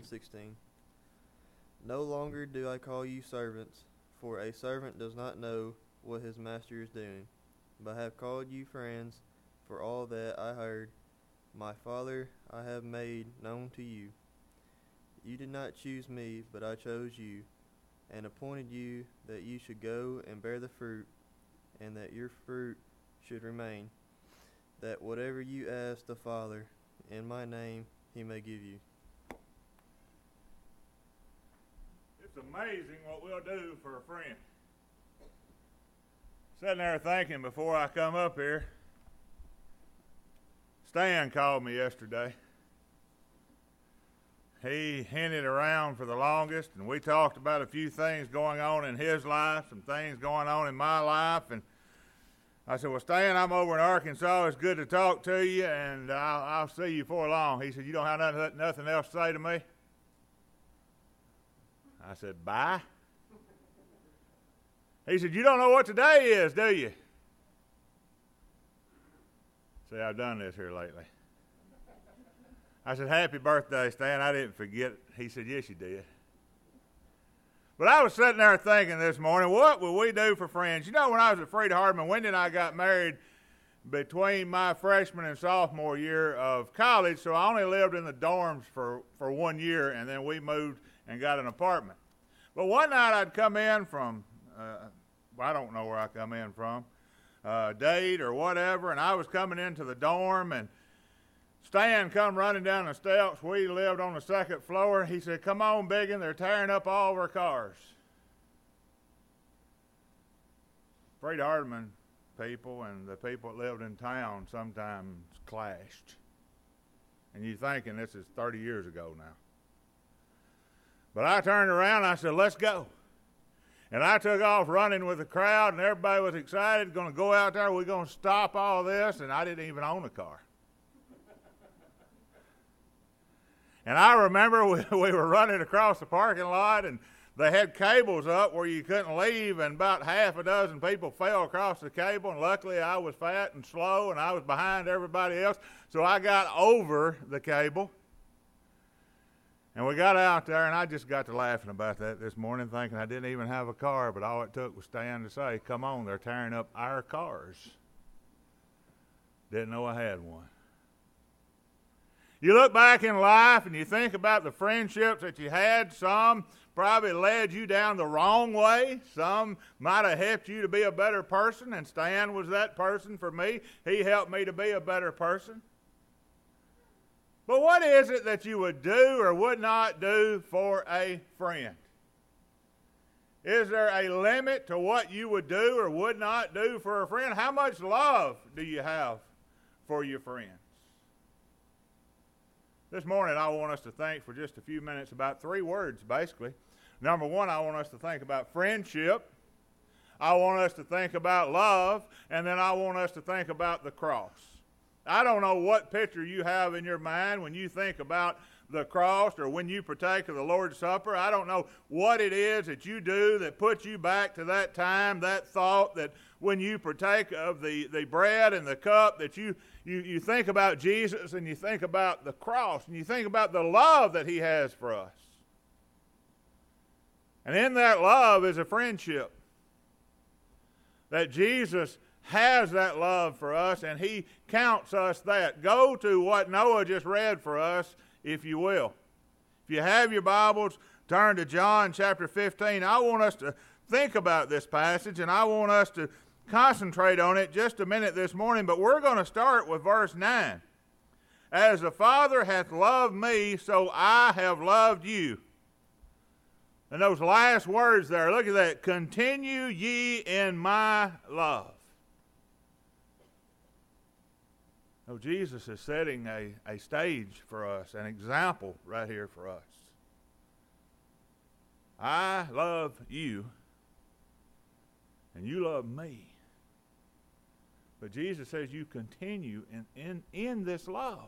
15:16. No longer do I call you servants, for a servant does not know what his master is doing, but I have called you friends, for all that I heard my Father I have made known to you. You did not choose me, but I chose you, and appointed you that you should go and bear the fruit, and that your fruit should remain, that whatever you ask the Father in my name, he may give you. It's amazing what we'll do for a friend. Sitting there thinking before I come up here, Stan called me yesterday. He hinted around for the longest, and we talked about a few things going on in his life, some things going on in my life, and I said, well, Stan, I'm over in Arkansas. It's good to talk to you, and I'll see you before long. He said, you don't have nothing else to say to me? I said, bye. He said, you don't know what today is, do you? See, I've done this here lately. I said, happy birthday, Stan. I didn't forget it. He said, yes, you did. But I was sitting there thinking this morning, what would we do for friends? You know, when I was at Freed-Hardeman, Wendy and I got married between my freshman and sophomore year of college, so I only lived in the dorms for 1 year, and then we moved and got an apartment. But one night I'd come in from, I don't know where I come in from, date or whatever, and I was coming into the dorm, and Stan come running down the steps. We lived on the second floor. He said, come on, Biggin, they're tearing up all of our cars. Freed-Hardeman people and the people that lived in town sometimes clashed. And you're thinking this is 30 years ago now. But I turned around and I said, let's go. And I took off running with the crowd, and everybody was excited, going to go out there, we're going to stop all this, and I didn't even own a car. And I remember we were running across the parking lot, and they had cables up where you couldn't leave, and about half a dozen people fell across the cable, and luckily I was fat and slow, and I was behind everybody else, so I got over the cable. And we got out there, and I just got to laughing about that this morning, thinking I didn't even have a car, but all it took was Stan to say, come on, they're tearing up our cars. Didn't know I had one. You look back in life and you think about the friendships that you had. Some probably led you down the wrong way. Some might have helped you to be a better person, and Stan was that person for me. He helped me to be a better person. But what is it that you would do or would not do for a friend? Is there a limit to what you would do or would not do for a friend? How much love do you have for your friends? This morning, I want us to think for just a few minutes about 3 words, basically. Number 1, I want us to think about friendship. I want us to think about love. And then I want us to think about the cross. I don't know what picture you have in your mind when you think about the cross or when you partake of the Lord's Supper. I don't know what it is that you do that puts you back to that time, that thought that when you partake of the bread and the cup that you think about Jesus and you think about the cross and you think about the love that he has for us. And in that love is a friendship. That Jesus has that love for us and he counts us that. Go to what Noah just read for us, if you will. If you have your Bibles, turn to John chapter 15. I want us to think about this passage and I want us to concentrate on it just a minute this morning, but we're going to start with verse 9. As the Father hath loved me, so I have loved you. And those last words there, look at that. Continue ye in my love. Oh, Jesus is setting a stage for us, an example right here for us. I love you, and you love me. But Jesus says you continue in this love.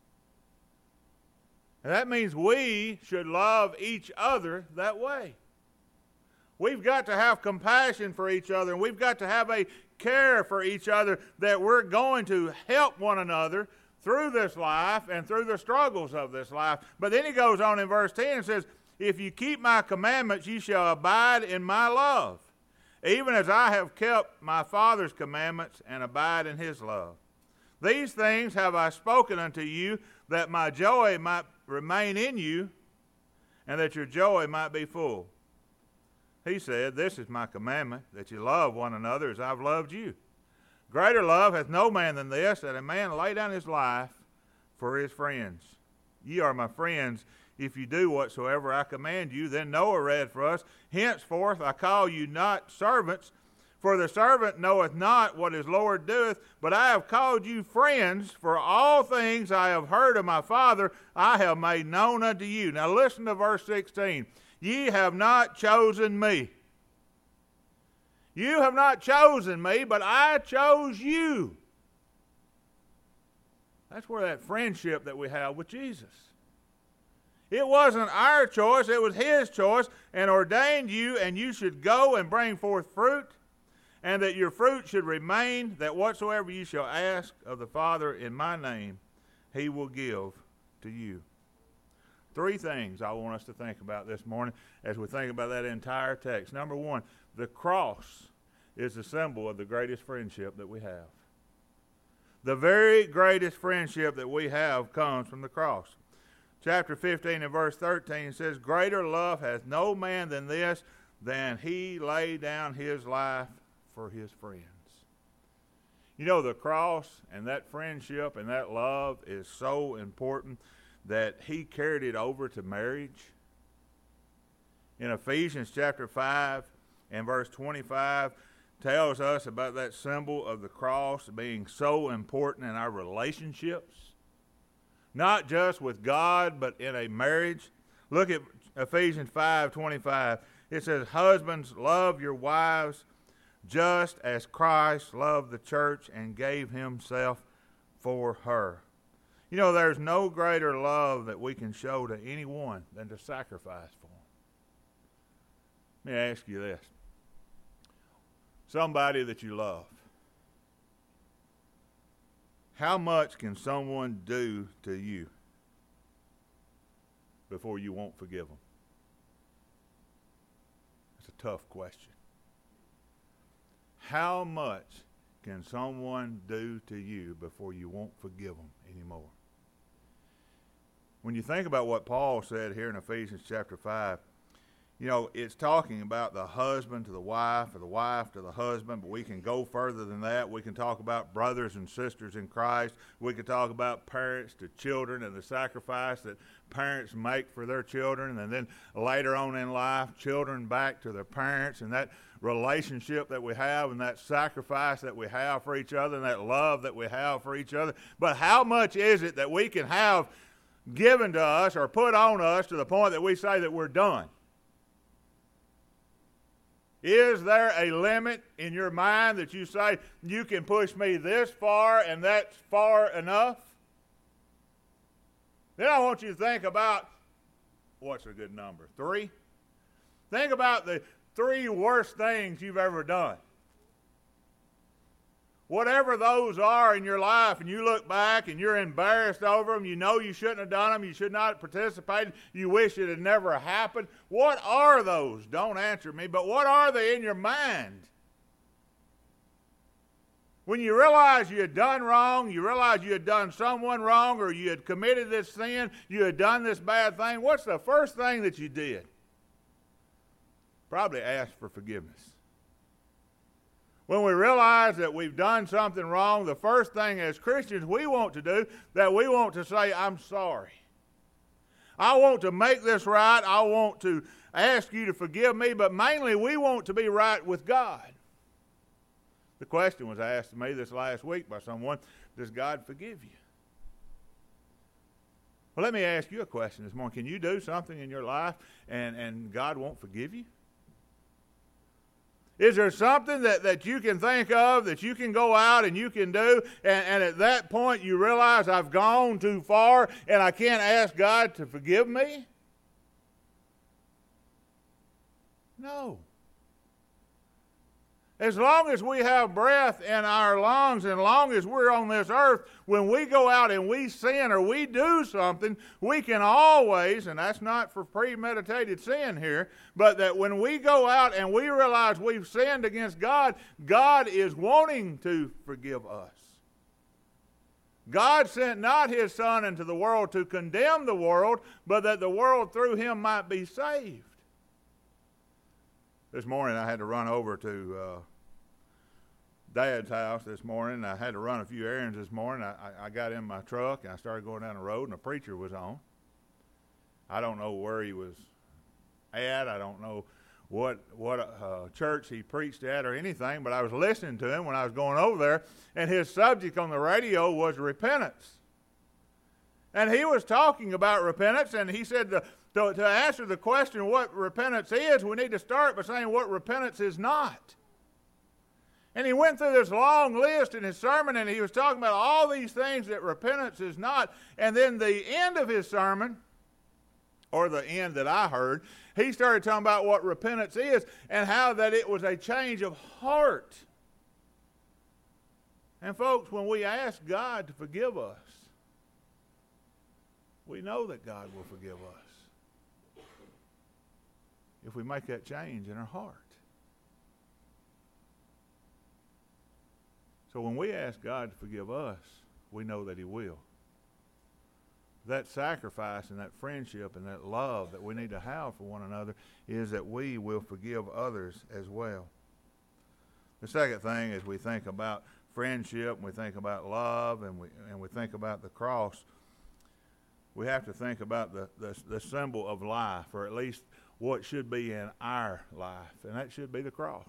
And that means we should love each other that way. We've got to have compassion for each other, and we've got to have a care for each other, that we're going to help one another through this life and through the struggles of this life. But then he goes on in verse 10 and says, if you keep my commandments, you shall abide in my love, even as I have kept my Father's commandments and abide in his love. These things have I spoken unto you, that my joy might remain in you, and that your joy might be full. He said, this is my commandment, that you love one another as I've loved you. Greater love hath no man than this, that a man lay down his life for his friends. Ye are my friends, if you do whatsoever I command you. Then Noah read for us, henceforth I call you not servants, for the servant knoweth not what his Lord doeth, but I have called you friends, for all things I have heard of my Father I have made known unto you. Now listen to verse 16. Ye have not chosen me. You have not chosen me, but I chose you. That's where that friendship that we have with Jesus. It wasn't our choice, it was his choice, and ordained you, and you should go and bring forth fruit, and that your fruit should remain, that whatsoever you shall ask of the Father in my name, he will give to you. 3 things I want us to think about this morning as we think about that entire text. Number 1, the cross is the symbol of the greatest friendship that we have. The very greatest friendship that we have comes from the cross. Chapter 15 and verse 13 says, greater love hath no man than this, than he lay down his life for his friends. You know, the cross and that friendship and that love is so important that he carried it over to marriage. In Ephesians chapter 5 and verse 25 tells us about that symbol of the cross being so important in our relationships. Not just with God, but in a marriage. Look at Ephesians 5:25. It says, husbands, love your wives just as Christ loved the church and gave himself for her. You know, there's no greater love that we can show to anyone than to sacrifice for them. Let me ask you this. Somebody that you love. How much can someone do to you before you won't forgive them? It's a tough question. How much can someone do to you before you won't forgive them anymore? When you think about what Paul said here in Ephesians chapter 5, you know, it's talking about the husband to the wife, or the wife to the husband, but we can go further than that. We can talk about brothers and sisters in Christ. We can talk about parents to children and the sacrifice that parents make for their children, and then later on in life, children back to their parents, and that relationship that we have and that sacrifice that we have for each other and that love that we have for each other. But how much is it that we can have given to us or put on us to the point that we say that we're done? Is there a limit in your mind that you say, you can push me this far and that's far enough? Then I want you to think about, what's a good number? 3? Think about the 3 worst things you've ever done. Whatever those are in your life, and you look back and you're embarrassed over them, you know you shouldn't have done them, you should not have participated, you wish it had never happened. What are those? Don't answer me, but what are they in your mind? When you realize you had done wrong, you realize you had done someone wrong, or you had committed this sin, you had done this bad thing, what's the first thing that you did? Probably ask for forgiveness. When we realize that we've done something wrong, the first thing as Christians we want to do, that we want to say, I'm sorry. I want to make this right. I want to ask you to forgive me, but mainly we want to be right with God. The question was asked to me this last week by someone, does God forgive you? Well, let me ask you a question this morning. Can you do something in your life and God won't forgive you? Is there something that you can think of, that you can go out and you can do, and at that point you realize I've gone too far and I can't ask God to forgive me? No. As long as we have breath in our lungs, and long as we're on this earth, when we go out and we sin or we do something, we can always, and that's not for premeditated sin here, but that when we go out and we realize we've sinned against God, God is wanting to forgive us. God sent not his Son into the world to condemn the world, but that the world through him might be saved. This morning I had to run over to Dad's house this morning. I had to run a few errands this morning. I got in my truck and I started going down the road, and a preacher was on. I don't know where he was at. I don't know what church he preached at or anything, but I was listening to him when I was going over there, and his subject on the radio was repentance. And he was talking about repentance, and he said to answer the question what repentance is, we need to start by saying what repentance is not. And he went through this long list in his sermon, and he was talking about all these things that repentance is not. And then the end of his sermon, or the end that I heard, he started talking about what repentance is and how that it was a change of heart. And folks, when we ask God to forgive us, we know that God will forgive us if we make that change in our heart. So when we ask God to forgive us, we know that he will. That sacrifice and that friendship and that love that we need to have for one another is that we will forgive others as well. The second thing is we think about friendship, and we think about love, and we think about the cross. We have to think about the symbol of life, or at least what should be in our life, and that should be the cross.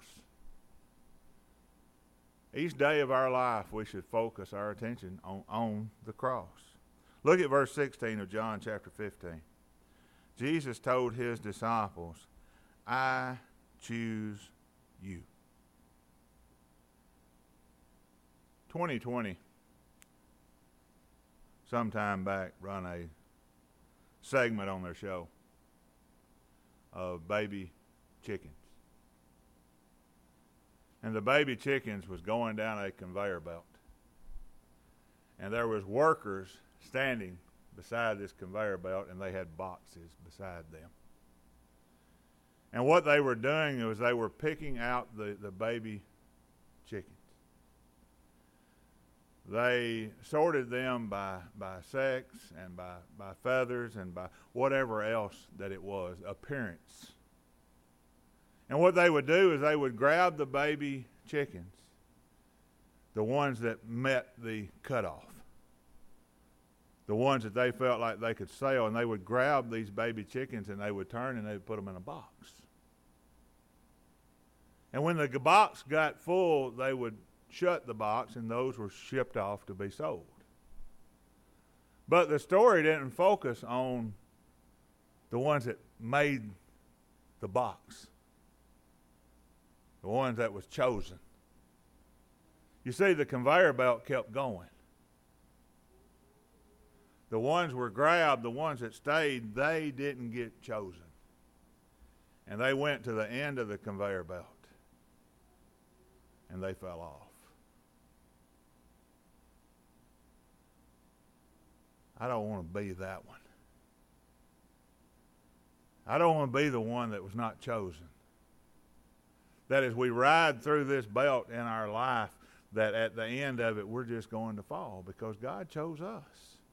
Each day of our life, we should focus our attention on the cross. Look at verse 16 of John chapter 15. Jesus told his disciples, I choose you. 2020, sometime back, run a segment on their show of baby chickens. And the baby chickens was going down a conveyor belt. And there was workers standing beside this conveyor belt, and they had boxes beside them. And what they were doing was they were picking out the baby chickens. They sorted them by sex and by feathers and by whatever else that it was, appearance. And what they would do is they would grab the baby chickens, the ones that met the cutoff, the ones that they felt like they could sell, and they would grab these baby chickens and they would turn and they would put them in a box. And when the box got full, they would shut the box, and those were shipped off to be sold. But the story didn't focus on the ones that made the box, the ones that was chosen. You see, the conveyor belt kept going. The ones were grabbed, the ones that stayed, they didn't get chosen. And they went to the end of the conveyor belt, and they fell off. I don't want to be that one. I don't want to be the one that was not chosen. That as we ride through this belt in our life, that at the end of it, we're just going to fall because God chose us.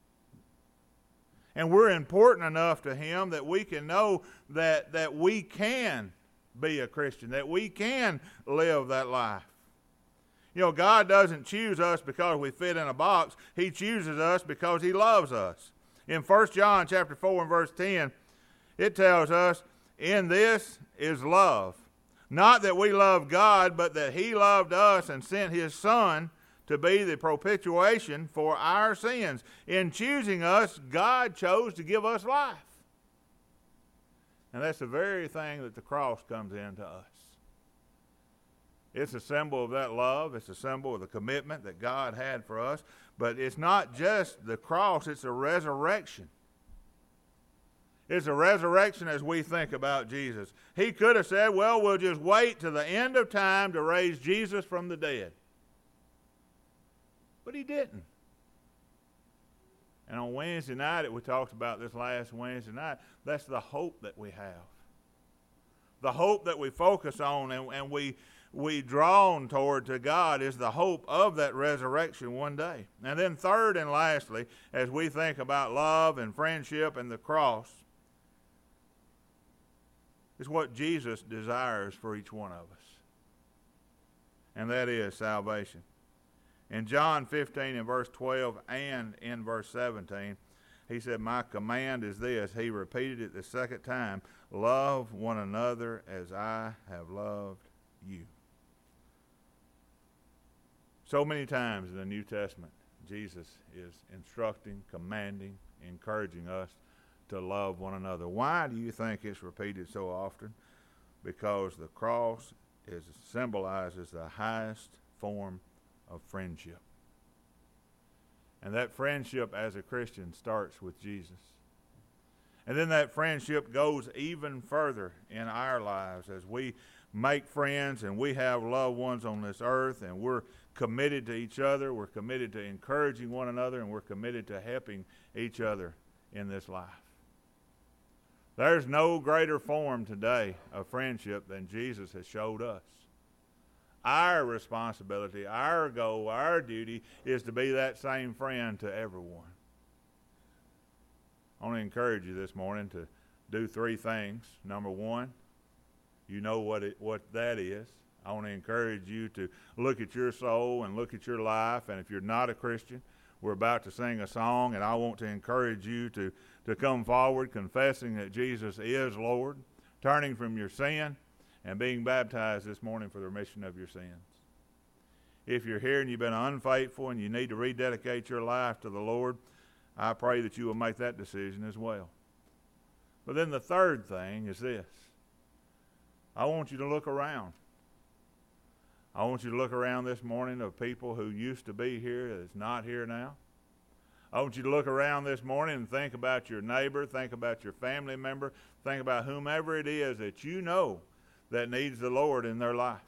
And we're important enough to him that we can know that we can be a Christian, that we can live that life. You know, God doesn't choose us because we fit in a box. He chooses us because he loves us. In 1 John chapter 4 and verse 10, it tells us, in this is love. Not that we love God, but that he loved us and sent his Son to be the propitiation for our sins. In choosing us, God chose to give us life. And that's the very thing that the cross comes into us. It's a symbol of that love. It's a symbol of the commitment that God had for us. But it's not just the cross, it's a resurrection. It's a resurrection as we think about Jesus. He could have said, well, we'll just wait to the end of time to raise Jesus from the dead. But he didn't. And on Wednesday night, we talked about this last Wednesday night, that's the hope that we have. The hope that we focus on and we drawn toward to God is the hope of that resurrection one day. And then third and lastly, as we think about love and friendship and the cross, is what Jesus desires for each one of us. And that is salvation. In John 15 and verse 12 and in verse 17, he said, my command is this. He repeated it the second time. Love one another as I have loved you. So many times in the New Testament, Jesus is instructing, commanding, encouraging us to love one another. Why do you think it's repeated so often? Because the cross symbolizes the highest form of friendship. And that friendship as a Christian starts with Jesus. And then that friendship goes even further in our lives as we make friends and we have loved ones on this earth and we're committed to each other, we're committed to encouraging one another, and we're committed to helping each other in this life. There's no greater form today of friendship than Jesus has showed us. Our responsibility, our goal, our duty is to be that same friend to everyone. I want to encourage you this morning to do three things. Number one, you know what that is. I want to encourage you to look at your soul and look at your life. And if you're not a Christian, we're about to sing a song, and I want to encourage you to come forward confessing that Jesus is Lord, turning from your sin, and being baptized this morning for the remission of your sins. If you're here and you've been unfaithful and you need to rededicate your life to the Lord, I pray that you will make that decision as well. But then the third thing is this. I want you to look around. I want you to look around this morning of people who used to be here that's not here now. I want you to look around this morning and think about your neighbor, think about your family member, think about whomever it is that you know that needs the Lord in their life.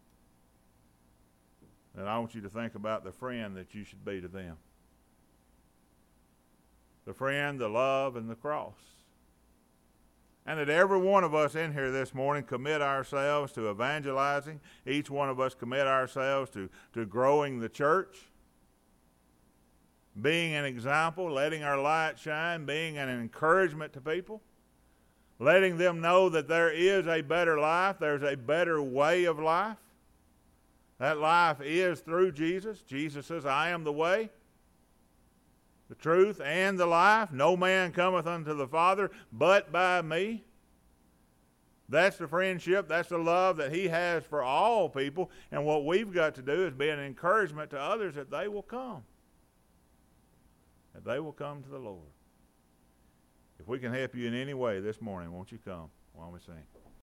And I want you to think about the friend that you should be to them. The friend, the love, and the cross. And that every one of us in here this morning commit ourselves to evangelizing. Each one of us commit ourselves to growing the church. Being an example, letting our light shine, being an encouragement to people. Letting them know that there is a better life, there's a better way of life. That life is through Jesus. Jesus says, I am the way, the truth, and the life. No man cometh unto the Father but by me. That's the friendship, that's the love that he has for all people. And what we've got to do is be an encouragement to others that they will come. That they will come to the Lord. If we can help you in any way this morning, won't you come while we sing?